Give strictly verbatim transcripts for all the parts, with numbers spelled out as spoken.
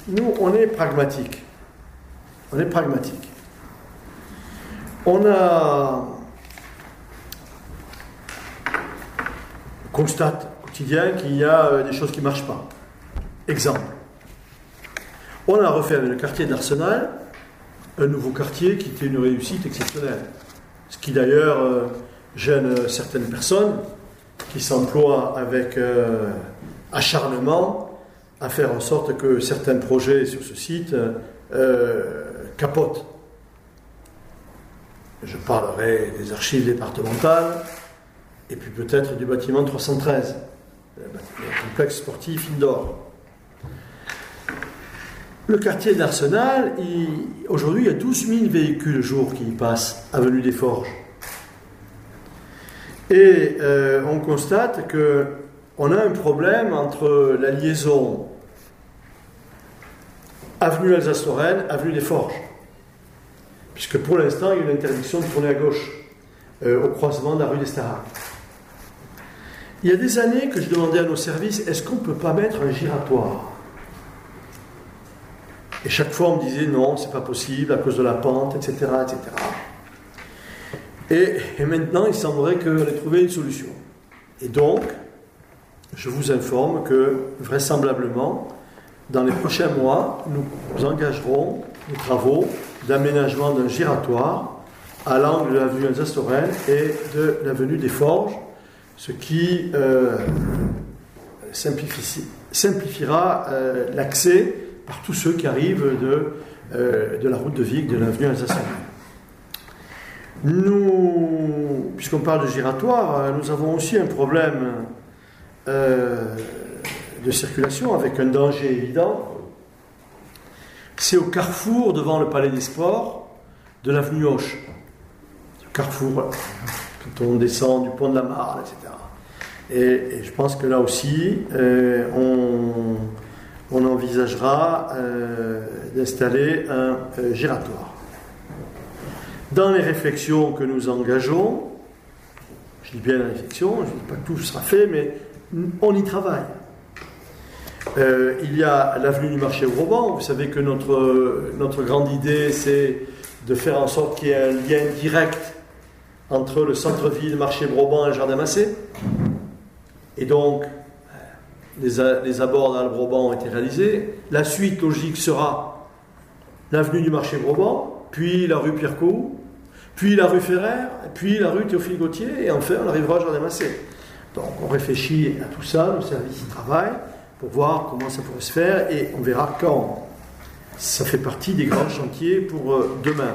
nous, on est pragmatique. On est pragmatique. On a... On constate au quotidien qu'il y a des choses qui ne marchent pas. Exemple. On a refait le quartier d'Arsenal, un nouveau quartier qui était une réussite exceptionnelle. Ce qui d'ailleurs euh, gêne certaines personnes qui s'emploient avec euh, acharnement à faire en sorte que certains projets sur ce site euh, capotent. Je parlerai des archives départementales et puis peut-être du bâtiment trois cent treize, le complexe sportif indoor. Le quartier d'Arsenal, il, aujourd'hui, il y a douze mille véhicules jour qui y passent, avenue des Forges. Et euh, on constate qu'on a un problème entre la liaison avenue Alsace-Lorraine, avenue des Forges. Puisque pour l'instant, il y a une interdiction de tourner à gauche, euh, au croisement de la rue des Staracs. Il y a des années que je demandais à nos services, est-ce qu'on ne peut pas mettre un giratoire ? Et chaque fois, on me disait non, c'est pas possible à cause de la pente, et cetera, et cetera. Et, et maintenant, il semblerait qu'on ait trouvé une solution. Et donc, je vous informe que vraisemblablement, dans les prochains mois, nous engagerons les travaux d'aménagement d'un giratoire à l'angle de l'avenue Alsace-Lorraine et de l'avenue des Forges, ce qui euh, simplifie, simplifiera euh, l'accès par tous ceux qui arrivent de, euh, de la route de Vic, de l'avenue Alsace-Lorraine. Nous, puisqu'on parle de giratoire, nous avons aussi un problème euh, de circulation avec un danger évident. C'est au carrefour devant le Palais des Sports de l'avenue Hoche. Le carrefour, quand on descend du pont de la Marne, et cetera. Et, et je pense que là aussi, euh, on... on envisagera euh, d'installer un euh, giratoire. Dans les réflexions que nous engageons, je dis bien la réflexion, je ne dis pas que tout sera fait, mais on y travaille. Euh, il y a l'avenue du Marché Broban. Vous savez que notre, notre grande idée, c'est de faire en sorte qu'il y ait un lien direct entre le centre-ville, Marché Broban et le Jardin Massé. Et donc, Les, les abords d'Albroban ont été réalisés. La suite logique sera l'avenue du Marché Broban, puis la rue Pierre-Couhou, puis la rue Ferrer, puis la rue Théophile Gautier, et enfin on arrivera au Jardin Massé. Donc on réfléchit à tout ça, nos services y travaillent, pour voir comment ça pourrait se faire, et on verra quand. Ça fait partie des grands chantiers pour euh, demain.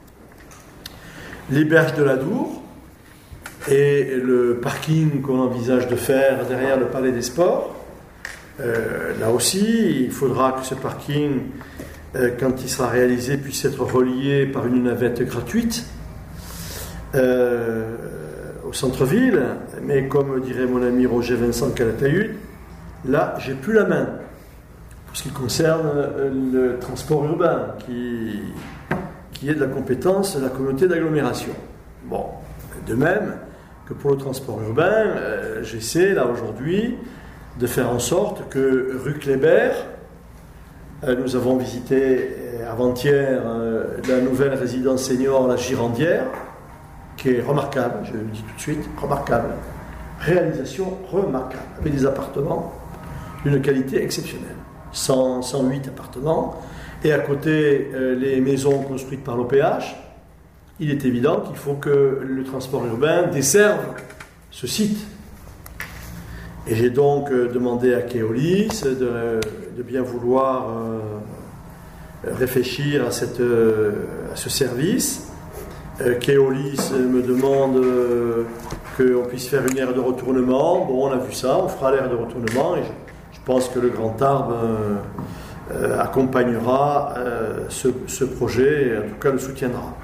Les berges de la Dour, et le parking qu'on envisage de faire derrière le Palais des Sports. Euh, là aussi, il faudra que ce parking, euh, quand il sera réalisé, puisse être relié par une navette gratuite euh, au centre-ville. Mais comme dirait mon ami Roger Vincent Calatayud, là, j'ai plus la main. Pour ce qui concerne euh, le transport urbain, qui, qui est de la compétence de la communauté d'agglomération. Bon, de même que pour le transport urbain, euh, j'essaie là aujourd'hui de faire en sorte que rue Kléber, euh, nous avons visité euh, avant-hier euh, la nouvelle résidence senior, la Girandière, qui est remarquable, je le dis tout de suite, remarquable. Réalisation remarquable, avec des appartements d'une qualité exceptionnelle. cent, cent huit appartements, et à côté euh, les maisons construites par l'O P H. Il est évident qu'il faut que le transport urbain desserve ce site. Et j'ai donc euh, demandé à Keolis de, de bien vouloir euh, réfléchir à, cette, euh, à ce service. Euh, Keolis me demande euh, qu'on puisse faire une aire de retournement. Bon, on a vu ça, on fera l'aire de retournement, et je, je pense que le Grand Arbre euh, euh, accompagnera euh, ce, ce projet, et en tout cas le soutiendra.